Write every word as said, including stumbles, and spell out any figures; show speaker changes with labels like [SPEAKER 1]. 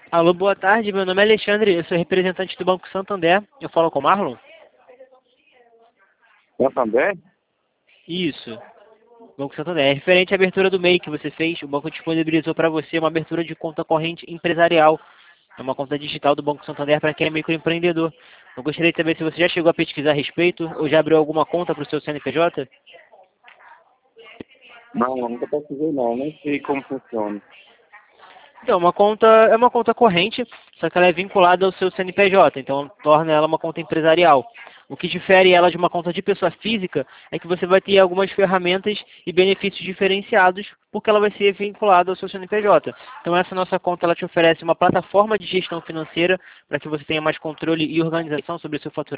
[SPEAKER 1] Alô, boa tarde. Meu nome é Alexandre, eu sou representante do Banco Santander. Eu falo com o Marlon?
[SPEAKER 2] Santander?
[SPEAKER 1] Isso, Banco Santander. É referente à abertura do M E I que você fez, o banco disponibilizou para você uma abertura de conta corrente empresarial. É uma conta digital do Banco Santander para quem é microempreendedor. Eu gostaria de saber se você já chegou a pesquisar a respeito ou já abriu alguma conta para o seu C N P J?
[SPEAKER 2] Não, nunca pesquisei não, nem sei como funciona.
[SPEAKER 1] Então, uma conta é uma conta corrente, só que ela é vinculada ao seu C N P J, então torna ela uma conta empresarial. O que difere ela de uma conta de pessoa física é que você vai ter algumas ferramentas e benefícios diferenciados, porque ela vai ser vinculada ao seu C N P J. Então essa nossa conta ela te oferece uma plataforma de gestão financeira para que você tenha mais controle e organização sobre o seu faturamento.